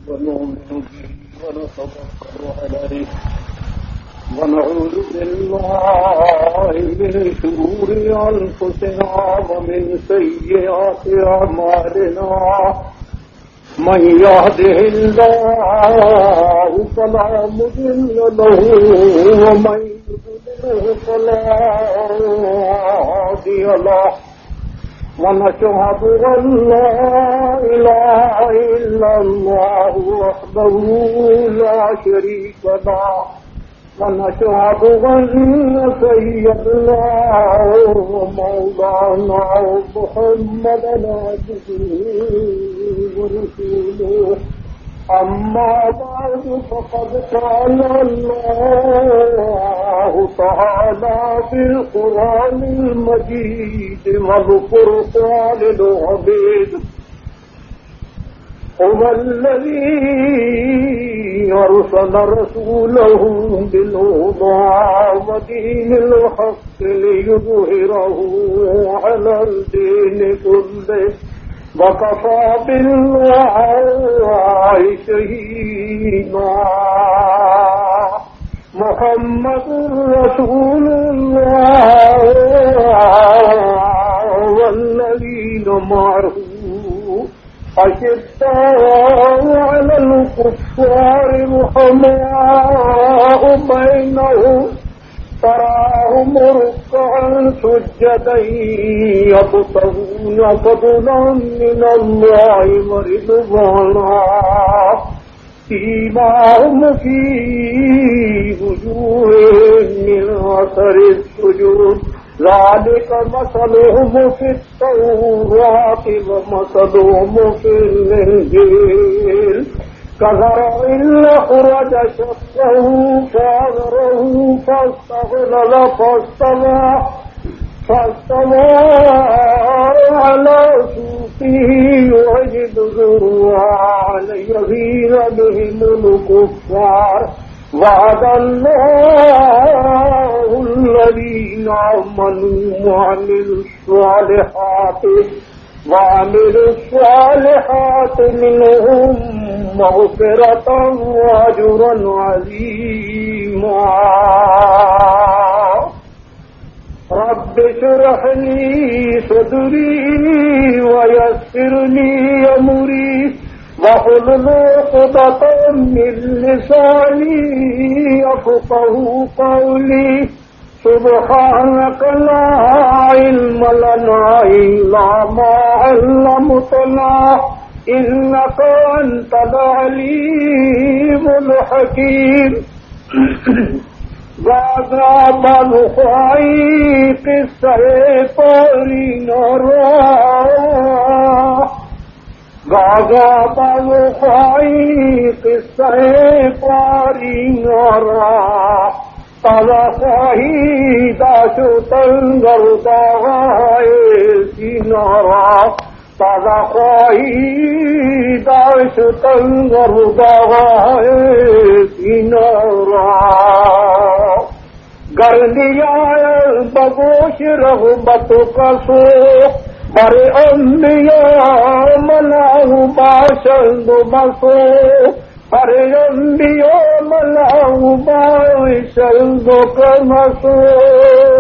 ونؤمن به ونتوكل عليه ونعوذ بالله من شرور أنفسنا ومن سيئات أعمالنا من يهده الله فلا مضل له ومن يضلل فلا هادي له ونشهد أن لا إله إلا الله وحده لا شريك له ونشهد أن سيدنا ومولانا محمدا عبده ورسوله أما بعد فقد قال الله تعالى في القرآن المجيد والفرقان الحميد هو الذي أرسل رسوله بالهدى ودين الحق ليظهره على الدين كله وكفى بالله شهيدا محمد رسول الله والذين معه أشداء على الكفار رحماء بينهم تراهم ركعا سجدا يبتغون فضلا من الله ورضوانا سيماهم في وجوههم من أثر السجود ذلك مثلهم في التوراة ومثلهم في الإنجيل كزرع أخرج شطه فأزره فاستغلظ فاستوى على سوقه يعجب زرعا ليغيظ بهم الكفار وعد الله الذين آمنوا وعملوا الصالحات منهم مغفرة وأجرا عظيما رب اشرح لي صدري ويسر لي أمري واحلل عقدة من لساني يفقهوا قولي سبحانك لا علم لنا إلا ما علمتنا إنك أنت العليم الحكيم وعذاب الخيق السيطرين وعذاب الخيق السيطرين طلقهيدا شتنگر داغائے سینارا طلقهيدا شتنگر داغائے سینارا گردیا بگوش رغبت کا سو بر انبیاء مناہ باشند بسو پر انبیاء مناہ باشند کا مسو